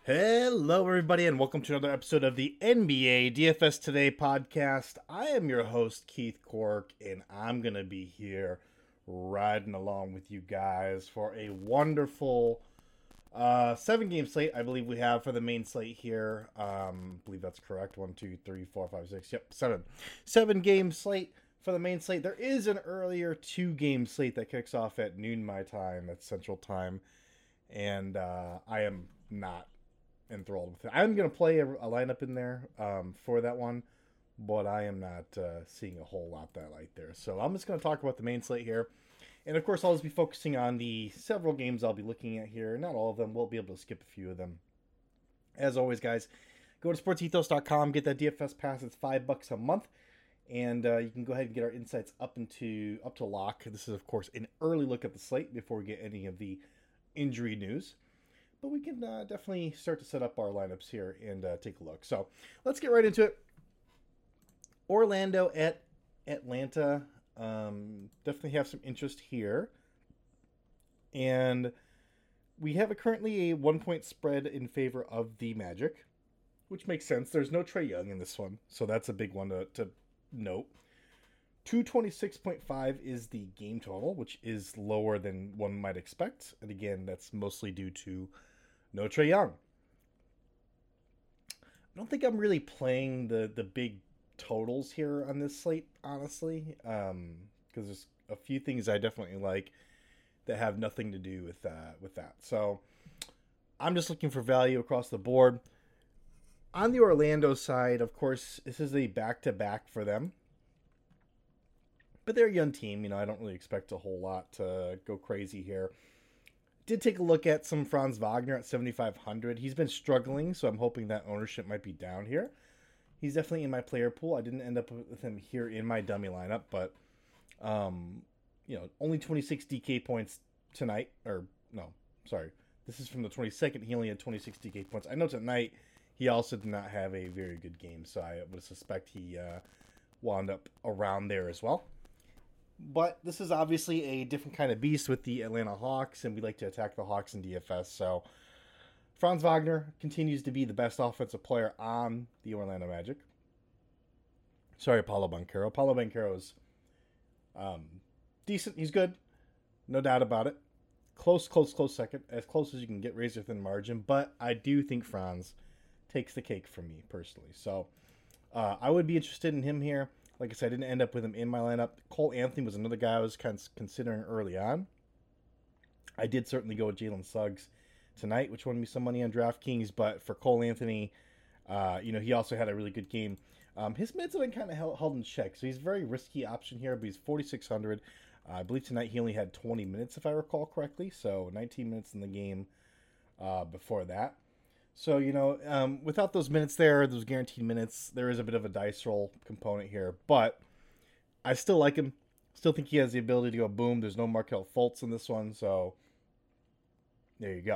Hello, everybody, and welcome to another episode of the NBA DFS Today podcast. I am your host, Keith Cork, and I'm going to be here riding along with you guys for a wonderful 7 game slate. I believe we have for the main slate here. I believe that's correct. 1, 2, 3, 4, 5, 6. Yep, 7. 7 game slate for the main slate. There is an earlier 2 game slate that kicks off at noon my time, at Central Time, and I am not enthralled with it. I'm going to play a lineup in there for that one, but I am not seeing a whole lot that light there. So I'm just going to talk about the main slate here. And of course, I'll just be focusing on the several games I'll be looking at here. Not all of them. We'll be able to skip a few of them. As always, guys, go to sportsethos.com, get that DFS pass. It's $5 a month. And you can go ahead and get our insights up to lock. This is, of course, an early look at the slate before we get any of the injury news. But we can definitely start to set up our lineups here and take a look. So let's get right into it. Orlando at Atlanta. Definitely have some interest here. And we have currently a 1-point spread in favor of the Magic, which makes sense. There's no Trae Young in this one, so that's a big one to note. 226.5 is the game total, which is lower than one might expect. And again, that's mostly due to no Trae Young. I don't think I'm really playing the big totals here on this slate, honestly, because there's a few things I definitely like that have nothing to do with that. So I'm just looking for value across the board. On the Orlando side, of course, this is a back-to-back for them. But they're a young team. I don't really expect a whole lot to go crazy here. Did take a look at some Franz Wagner at 7,500. He's been struggling, so I'm hoping that ownership might be down here. He's definitely in my player pool. I didn't end up with him here in my dummy lineup, but only 26 DK points tonight. Or no, sorry, this is from the 22nd. He only had 26 DK points. I know tonight he also did not have a very good game, so I would suspect he wound up around there as well. But this is obviously a different kind of beast with the Atlanta Hawks, and we like to attack the Hawks in DFS. So Franz Wagner continues to be the best offensive player on the Orlando Magic. Sorry, Paolo Banchero. Paolo Banchero is decent. He's good. No doubt about it. Close second. As close as you can get, razor thin margin. But I do think Franz takes the cake for me, personally. So I would be interested in him here. Like I said, I didn't end up with him in my lineup. Cole Anthony was another guy I was kind of considering early on. I did certainly go with Jalen Suggs tonight, which won me some money on DraftKings. But for Cole Anthony, he also had a really good game. His mids have been kind of held in check, so he's a very risky option here. But he's 4,600. I believe tonight he only had 20 minutes, if I recall correctly. So 19 minutes in the game before that. So, without those minutes there, those guaranteed minutes, there is a bit of a dice roll component here. But I still like him. Still think he has the ability to go boom. There's no Markelle Fultz in this one. So, there you go.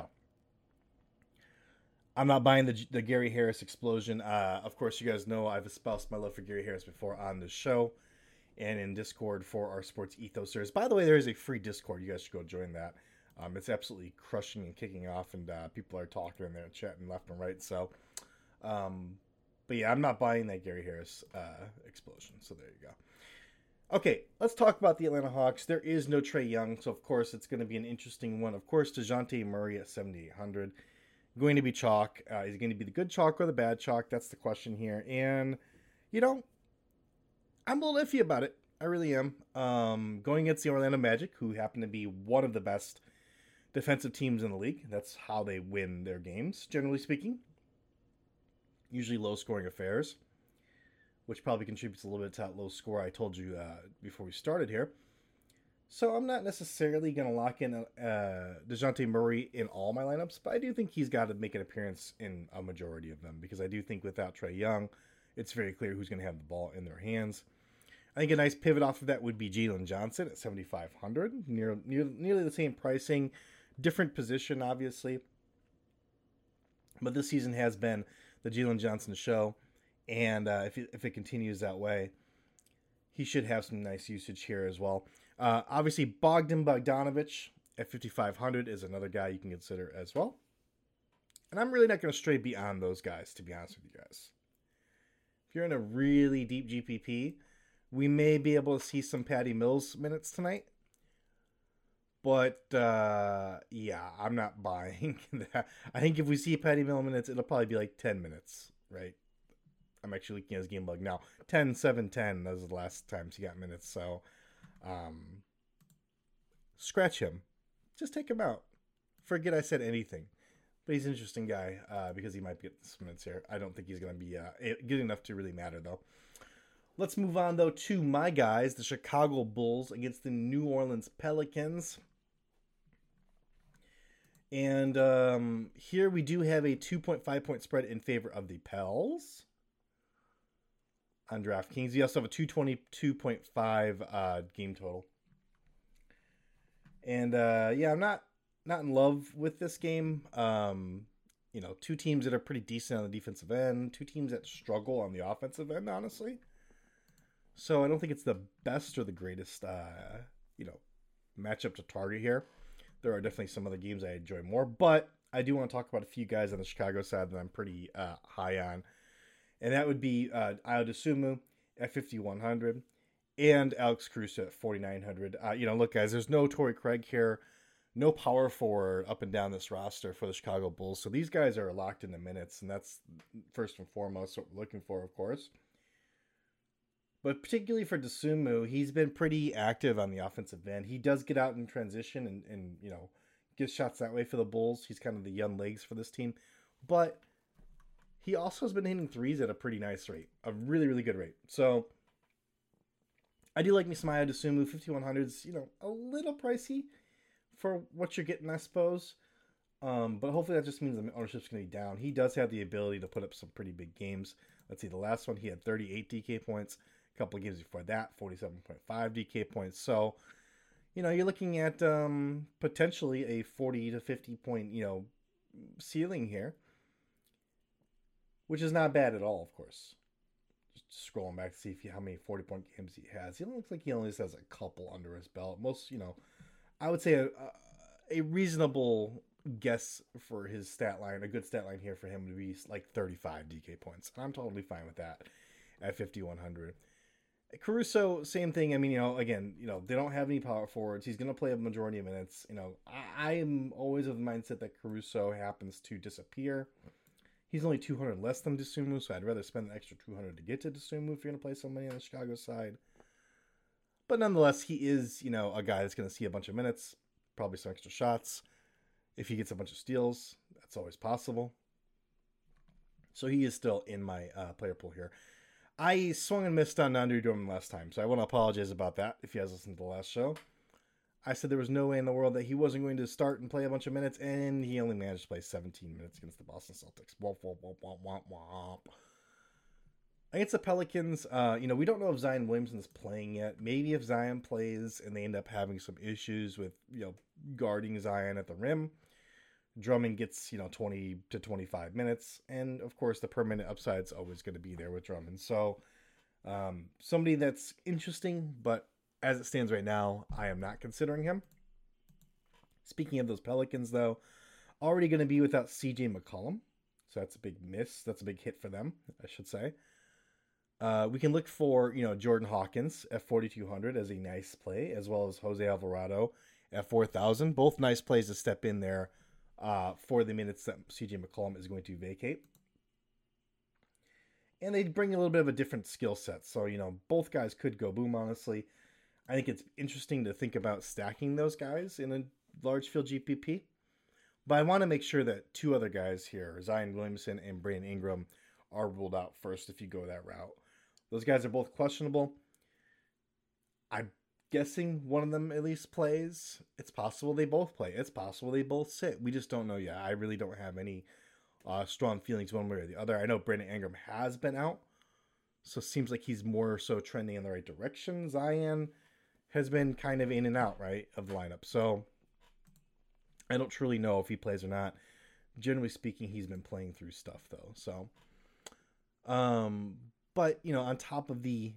I'm not buying the Gary Harris explosion. Of course, you guys know I've espoused my love for Gary Harris before on this show and in Discord for our Sports Ethosers. By the way, there is a free Discord. You guys should go join that. It's absolutely crushing and kicking off, and people are talking in there, chatting left and right. So, but yeah, I'm not buying that Gary Harris explosion. So there you go. Okay, let's talk about the Atlanta Hawks. There is no Trae Young, so of course it's going to be an interesting one. Of course, DeJounte Murray at 7,800. Going to be chalk. Is he going to be the good chalk or the bad chalk? That's the question here. And, I'm a little iffy about it. I really am. Going against the Orlando Magic, who happen to be one of the best defensive teams in the league. That's how they win their games, generally speaking. Usually low-scoring affairs, which probably contributes a little bit to that low score I told you before we started here. So I'm not necessarily going to lock in DeJounte Murray in all my lineups, but I do think he's got to make an appearance in a majority of them, because I do think without Trae Young, it's very clear who's going to have the ball in their hands. I think a nice pivot off of that would be Jalen Johnson at 7,500, nearly the same pricing. Different position, obviously. But this season has been the Jalen Johnson show. And if it continues that way, he should have some nice usage here as well. Obviously, Bogdan Bogdanovic at 5,500 is another guy you can consider as well. And I'm really not going to stray beyond those guys, to be honest with you guys. If you're in a really deep GPP, we may be able to see some Patty Mills minutes tonight. But, yeah, I'm not buying that. I think if we see Patty Mills minutes, it'll probably be like 10 minutes, right? I'm actually looking at his game log now. 10, 7, 10. That was the last times he got minutes. So, scratch him. Just take him out. Forget I said anything. But he's an interesting guy because he might get some minutes here. I don't think he's going to be good enough to really matter, though. Let's move on, though, to my guys, the Chicago Bulls against the New Orleans Pelicans. And here we do have a 2.5 point spread in favor of the Pels on DraftKings. We also have a 222.5 game total. And yeah, I'm not in love with this game. Two teams that are pretty decent on the defensive end, two teams that struggle on the offensive end, honestly. So I don't think it's the best or the greatest, matchup to target here. There are definitely some other games I enjoy more, but I do want to talk about a few guys on the Chicago side that I'm pretty high on. And that would be Ayo Dosunmu at 5,100 and Alex Caruso at 4,900. Look, guys, there's no Torrey Craig here, no power forward up and down this roster for the Chicago Bulls. So these guys are locked into minutes, and that's first and foremost what we're looking for, of course. But particularly for Dosunmu, he's been pretty active on the offensive end. He does get out in transition and gives shots that way for the Bulls. He's kind of the young legs for this team. But he also has been hitting threes at a pretty nice rate, a really, really good rate. So I do like me some Ayo Dosunmu. 5,100's, a little pricey for what you're getting, I suppose. But hopefully that just means the ownership's going to be down. He does have the ability to put up some pretty big games. Let's see, the last one he had 38 DK points. A couple of games before that, 47.5 DK points. So, you're looking at potentially a 40 to 50 point, ceiling here, which is not bad at all, of course. Just scrolling back to see how many 40-point games he has. He looks like he only has a couple under his belt. Most, I would say a reasonable guess for his stat line, a good stat line here for him would be like 35 DK points. And I'm totally fine with that at 5,100. Caruso, same thing. I mean, again, they don't have any power forwards. He's going to play a majority of minutes. I am always of the mindset that Caruso happens to disappear. He's only 200 less than Dosunmu, so I'd rather spend an extra 200 to get to Dosunmu if you're going to play somebody on the Chicago side. But nonetheless, he is, a guy that's going to see a bunch of minutes, probably some extra shots. If he gets a bunch of steals, that's always possible. So he is still in my player pool here. I swung and missed on Andre Drummond last time, so I want to apologize about that if you guys listened to the last show. I said there was no way in the world that he wasn't going to start and play a bunch of minutes, and he only managed to play 17 minutes against the Boston Celtics. Womp, womp, womp, womp, womp, womp. Against the Pelicans, we don't know if Zion Williamson's playing yet. Maybe if Zion plays and they end up having some issues with, guarding Zion at the rim, Drummond gets, 20 to 25 minutes. And, of course, the per minute upside's always going to be there with Drummond. So, somebody that's interesting, but as it stands right now, I am not considering him. Speaking of those Pelicans, though, already going to be without CJ McCollum. So that's a big miss. That's a big hit for them, I should say. We can look for, Jordan Hawkins at 4,200 as a nice play, as well as Jose Alvarado at 4,000. Both nice plays to step in there for the minutes that CJ McCollum is going to vacate. And they bring a little bit of a different skill set. So, both guys could go boom, honestly. I think it's interesting to think about stacking those guys in a large field GPP. But I want to make sure that two other guys here, Zion Williamson and Brandon Ingram, are ruled out first if you go that route. Those guys are both questionable. I'm guessing one of them at least plays. It's possible they both play. It's possible they both sit. We just don't know yet. I really don't have any strong feelings one way or the other. I know Brandon Ingram has been out, so it seems like he's more so trending in the right direction. Zion has been kind of in and out, right, of the lineup. So I don't truly know if he plays or not. Generally speaking, he's been playing through stuff, though. So, but, on top of the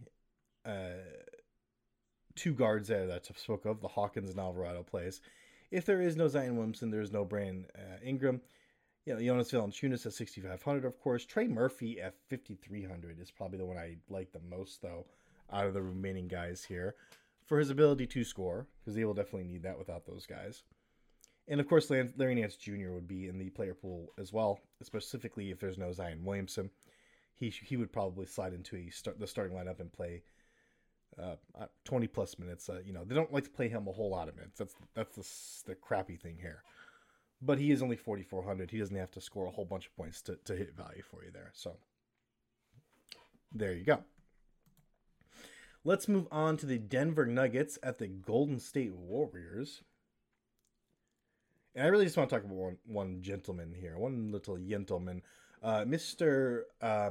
two guards there that I spoke of, the Hawkins and Alvarado plays, if there is no Zion Williamson, there's no Brandon Ingram, Jonas Valanciunas at 6,500, of course. Trey Murphy at 5,300 is probably the one I like the most, though, out of the remaining guys here, for his ability to score, because they will definitely need that without those guys. And of course, Larry Nance Jr. would be in the player pool as well, specifically if there's no Zion Williamson. He would probably slide into the starting lineup and play 20 plus minutes. They don't like to play him a whole lot of minutes. That's the crappy thing here. But he is only 4,400. He doesn't have to score a whole bunch of points to hit value for you there. So there you go. Let's move on to the Denver Nuggets at the Golden State Warriors. And I really just want to talk about one gentleman here, one little gentleman, Mr.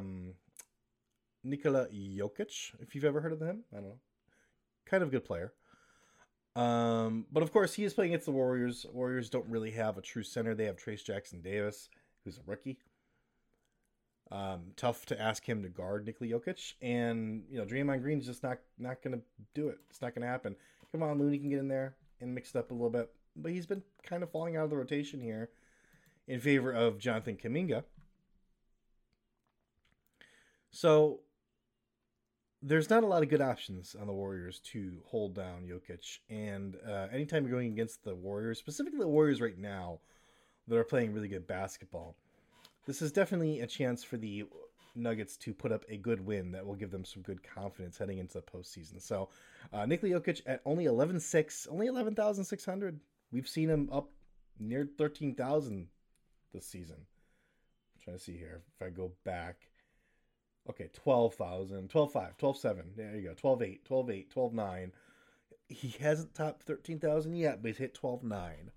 Nikola Jokic, if you've ever heard of him. I don't know. Kind of a good player. But of course, he is playing against the Warriors. Warriors don't really have a true center. They have Trace Jackson Davis, who's a rookie. Tough to ask him to guard Nikola Jokic. And, Draymond Green's just not going to do it. It's not going to happen. Come on, Looney can get in there and mix it up a little bit. But he's been kind of falling out of the rotation here in favor of Jonathan Kuminga. So there's not a lot of good options on the Warriors to hold down Jokic. And anytime you're going against the Warriors, specifically the Warriors right now, that are playing really good basketball, this is definitely a chance for the Nuggets to put up a good win that will give them some good confidence heading into the postseason. So Nikola Jokic at only 11,600, only 11,600. We've seen him up near 13,000 this season. I'm trying to see here if I go back. Okay, 12,000, 12,500, 12,700. There you go. 12,800, 12,800, 12,900. He hasn't topped 13,000 yet, but he's hit 12,900.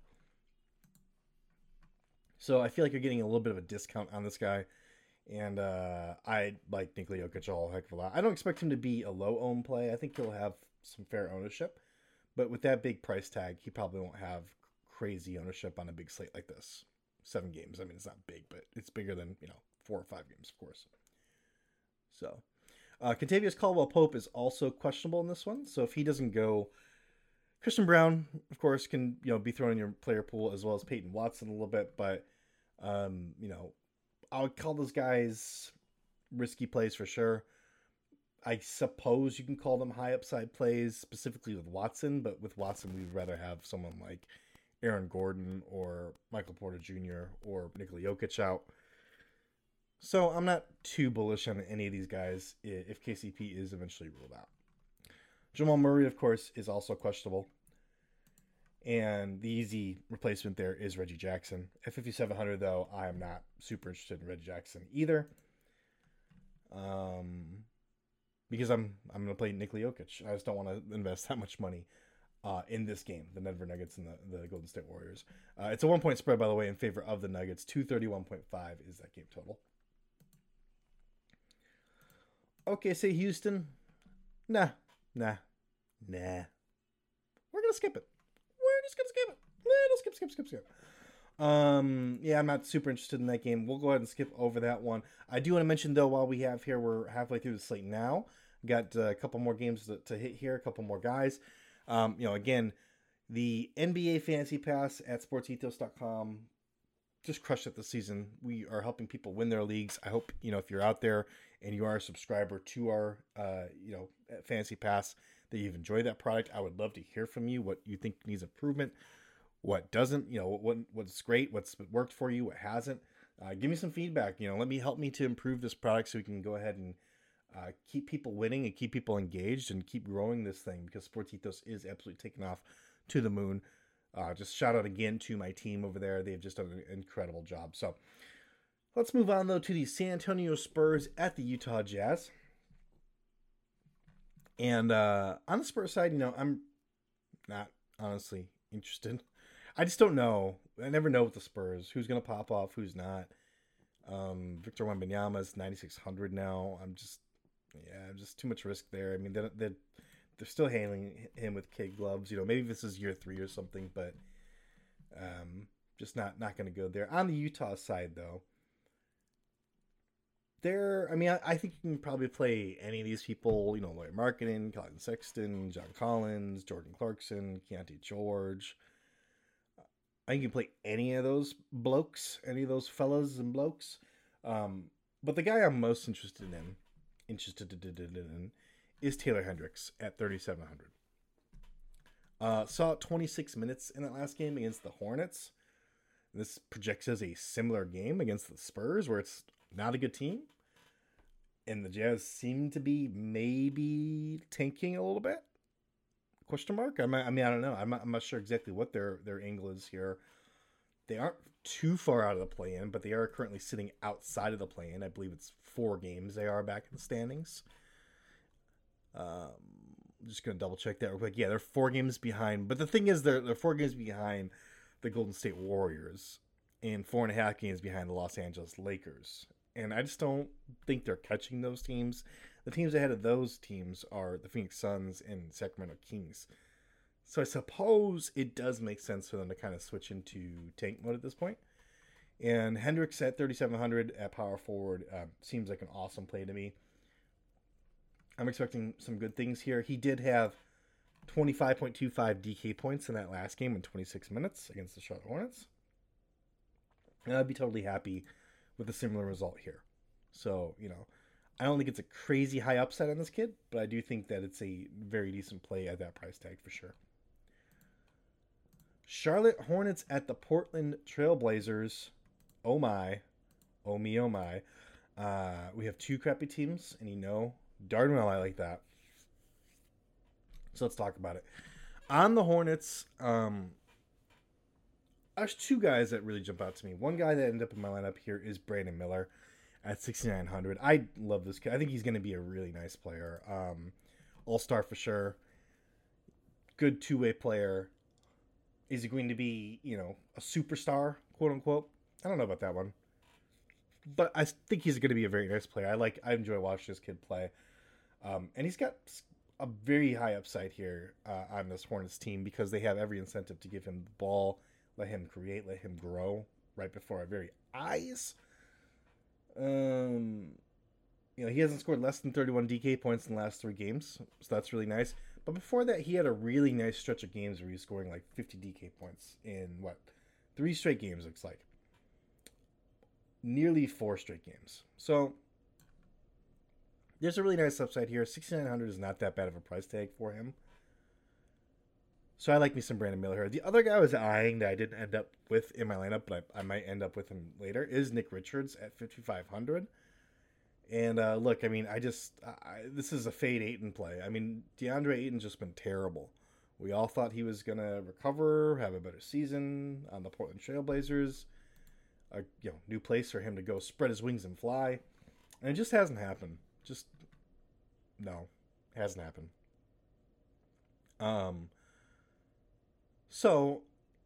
So I feel like you're getting a little bit of a discount on this guy. And I like Nikola Jokic a whole heck of a lot. I don't expect him to be a low-owned play. I think he'll have some fair ownership. But with that big price tag, he probably won't have crazy ownership on a big slate like this. 7 games. I mean, it's not big, but it's bigger than, 4 or 5 games, of course. So, Kentavious Caldwell-Pope is also questionable in this one. So if he doesn't go, Christian Braun, of course, can be thrown in your player pool, as well as Peyton Watson a little bit. But I would call those guys risky plays for sure. I suppose you can call them high upside plays, specifically with Watson. But with Watson, we'd rather have someone like Aaron Gordon or Michael Porter Jr. or Nikola Jokic out. So I'm not too bullish on any of these guys if KCP is eventually ruled out. Jamal Murray, of course, is also questionable. And the easy replacement there is Reggie Jackson. At 5,700, though, I am not super interested in Reggie Jackson either. Because I'm going to play Nikola Jokic. I just don't want to invest that much money in this game, the Denver Nuggets and the Golden State Warriors. It's a 1-point spread, by the way, in favor of the Nuggets. 231.5 is that game total. Okay, say Houston. Nah. We're going to skip it. We're just going to skip it. Little skip. Yeah, I'm not super interested in that game. We'll go ahead and skip over that one. I do want to mention, though, while we have here, we're halfway through the slate now. Got a couple more games to hit here, a couple more guys. Again, the NBA Fantasy Pass at sportsethos.com just crushed it this season. We are helping people win their leagues. I hope, if you're out there and you are a subscriber to our, Fantasy Pass, that you've enjoyed that product. I would love to hear from you, what you think needs improvement, what doesn't, what's great, what's worked for you, what hasn't. Give me some feedback. Help me to improve this product so we can go ahead and keep people winning and keep people engaged and keep growing this thing, because Sports Ethos is absolutely taking off to the moon. Just shout out again to my team over there. They've just done an incredible job. So let's move on, though, to the San Antonio Spurs at the Utah Jazz. And on the Spurs side, I'm not honestly interested. I just don't know. I never know with the Spurs who's going to pop off, who's not. Victor Wembanyama is 9,600 now. just too much risk there. I mean, they're still handling him with kid gloves. Maybe this is year 3 or something, but just not going to go there. On the Utah side, though, I think you can probably play any of these people. Larry Markkinen, Colin Sexton, John Collins, Jordan Clarkson, Keontae George. I think you can play any of those blokes, any of those fellas and blokes. But the guy I'm most interested in is Taylor Hendricks at 3,700. Saw 26 minutes in that last game against the Hornets. This projects as a similar game against the Spurs, where it's not a good team, and the Jazz seem to be maybe tanking a little bit. Question mark? I mean, I don't know. I'm not sure exactly what their angle is here. They aren't too far out of the play-in, but they are currently sitting outside of the play-in. I believe it's 4 games they are back in the standings. I'm just going to double check that real quick. Yeah, they're 4 games behind. But the thing is, they're 4 games behind the Golden State Warriors and 4.5 games behind the Los Angeles Lakers. And I just don't think they're catching those teams. The teams ahead of those teams are the Phoenix Suns and Sacramento Kings. So I suppose it does make sense for them to kind of switch into tank mode at this point. And Hendricks at 3,700 at power forward seems like an awesome play to me. I'm expecting some good things here. He did have 25.25 DK points in that last game in 26 minutes against the Charlotte Hornets. And I'd be totally happy with a similar result here. So, I don't think it's a crazy high upside on this kid, but I do think that it's a very decent play at that price tag for sure. Charlotte Hornets at the Portland Trailblazers. Oh my. Oh me, oh my. We have 2 crappy teams, and darn well I like that. So let's talk about it. On the Hornets, there's 2 guys that really jump out to me. One guy that ended up in my lineup here is Brandon Miller at 6,900. I love this kid. I think he's going to be a really nice player. All-star for sure. Good 2-way player. Is he going to be, a superstar, quote unquote? I don't know about that one. But I think he's going to be a very nice player. I enjoy watching this kid play. And he's got a very high upside here on this Hornets team because they have every incentive to give him the ball, let him create, let him grow right before our very eyes. He hasn't scored less than 31 DK points in the last 3 games, so that's really nice. But before that, he had a really nice stretch of games where he was scoring like 50 DK points in 3 straight games, looks like. Nearly 4 straight games. So there's a really nice upside here. 6,900 is not that bad of a price tag for him. So I like me some Brandon Miller here. The other guy I was eyeing that I didn't end up with in my lineup, but I might end up with him later, is Nick Richards at 5,500. And look, I mean, this is a fade Ayton play. I mean, DeAndre Ayton's just been terrible. We all thought he was going to recover, have a better season on the Portland Trailblazers. New place for him to go spread his wings and fly. And it just hasn't happened. No, hasn't happened. So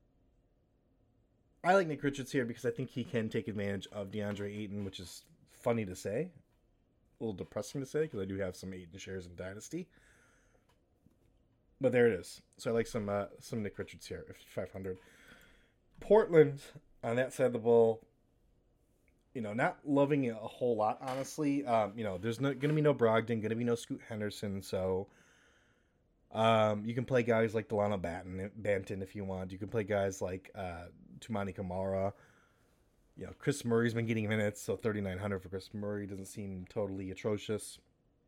I like Nick Richards here because I think he can take advantage of DeAndre Ayton, which is funny to say. A little depressing to say because I do have some Ayton shares in Dynasty. But there it is. So I like some Nick Richards here at 5,500. Portland on that side of the ball, not loving it a whole lot, honestly. There's going to be no Brogdon, going to be no Scoot Henderson, so you can play guys like Delano Banton if you want. You can play guys like Toumani Camara. Chris Murray's been getting minutes, so 3,900 for Chris Murray doesn't seem totally atrocious.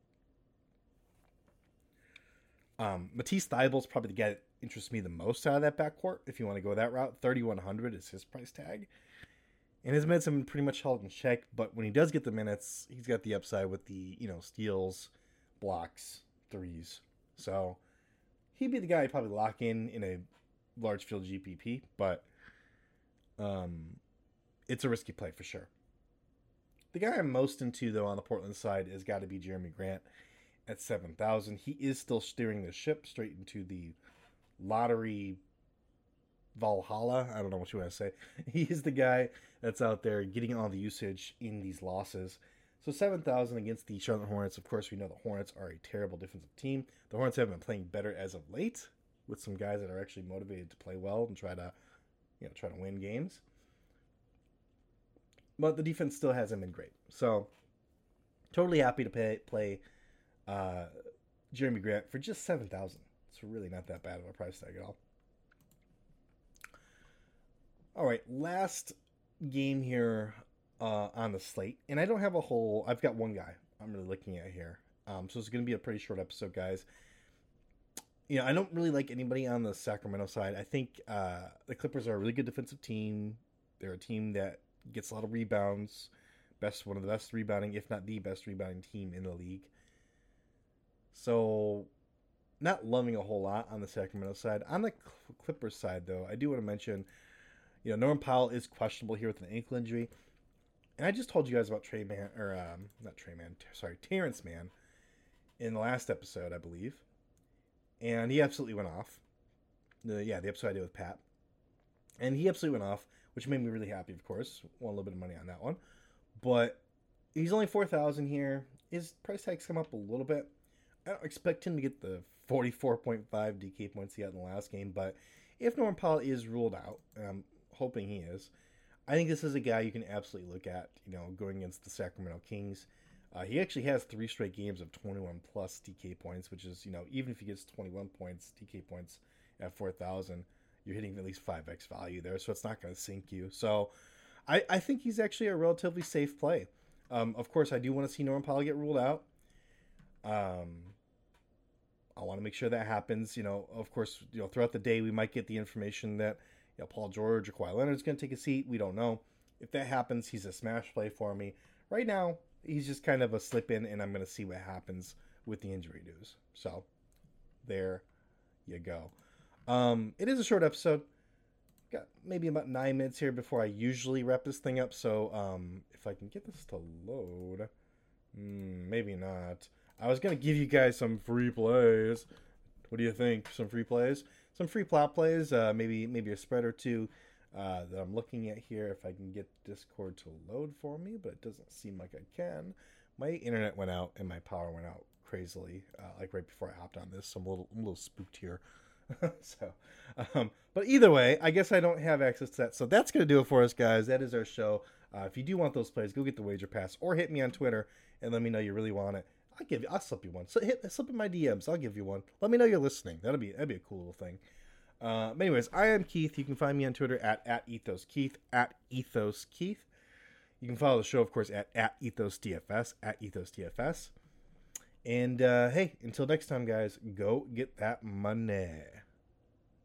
Matisse Thybulle's probably the guy that interests me the most out of that backcourt. If you want to go that route, 3,100 is his price tag. And his minutes have been pretty much held in check, but when he does get the minutes, he's got the upside with the, steals, blocks, threes. So he'd be the guy I'd probably lock in a large field GPP, but it's a risky play for sure. The guy I'm most into, though, on the Portland side has got to be Jeremy Grant at 7,000. He is still steering the ship straight into the lottery Valhalla. I don't know what you want to say. He is the guy that's out there getting all the usage in these losses. So 7,000 against the Charlotte Hornets. Of course, we know the Hornets are a terrible defensive team. The Hornets have been playing better as of late with some guys that are actually motivated to play well and try to win games. But the defense still hasn't been great. So totally happy to play Jeremy Grant for just 7,000. It's really not that bad of a price tag at all. All right, last game here on the slate, and I don't have a whole. I've got one guy I'm really looking at here. So it's going to be a pretty short episode, guys. I don't really like anybody on the Sacramento side. I think the Clippers are a really good defensive team. They're a team that gets a lot of rebounds. One of the best rebounding, if not the best rebounding team in the league. So, not loving a whole lot on the Sacramento side. On the Clippers side, though, I do want to mention, Norman Powell is questionable here with an ankle injury. And I just told you guys about Terrence Mann in the last episode, I believe. And he absolutely went off. The episode I did with Pat. And he absolutely went off, which made me really happy, of course. Won a little bit of money on that one. But he's only $4,000 here. His price tag's come up a little bit. I don't expect him to get the 44.5 DK points he had in the last game. But if Norman Powell is ruled out, and I'm hoping he is, I think this is a guy you can absolutely look at, going against the Sacramento Kings. He actually has 3 straight games of 21 plus DK points, which is, even if he gets 21 points, DK points at 4,000, you're hitting at least 5x value there, so it's not going to sink you. So I think he's actually a relatively safe play. Of course, I do want to see Norman Powell get ruled out. I want to make sure that happens. Of course, throughout the day, we might get the information that Paul George or Kawhi Leonard's going to take a seat. We don't know. If that happens, he's a smash play for me. Right now, he's just kind of a slip in, and I'm going to see what happens with the injury news. So, there you go. It is a short episode. Got maybe about 9 minutes here before I usually wrap this thing up. So, if I can get this to load, maybe not. I was going to give you guys some free plays. What do you think? Some free plays? Some free plot plays, maybe a spread or two that I'm looking at here. If I can get Discord to load for me, but it doesn't seem like I can. My internet went out and my power went out crazily, like right before I hopped on this. So I'm a little spooked here. But either way, I guess I don't have access to that. So that's going to do it for us, guys. That is our show. If you do want those plays, go get the wager pass or hit me on Twitter and let me know you really want it. I'll slip you one. So slip in my DMs. I'll give you one. Let me know you're listening. That'd be a cool little thing. But anyways, I am Keith. You can find me on Twitter at EthosKeith, at EthosKeith. You can follow the show, of course, at EthosDFS, at EthosDFS. And hey, until next time, guys, go get that money.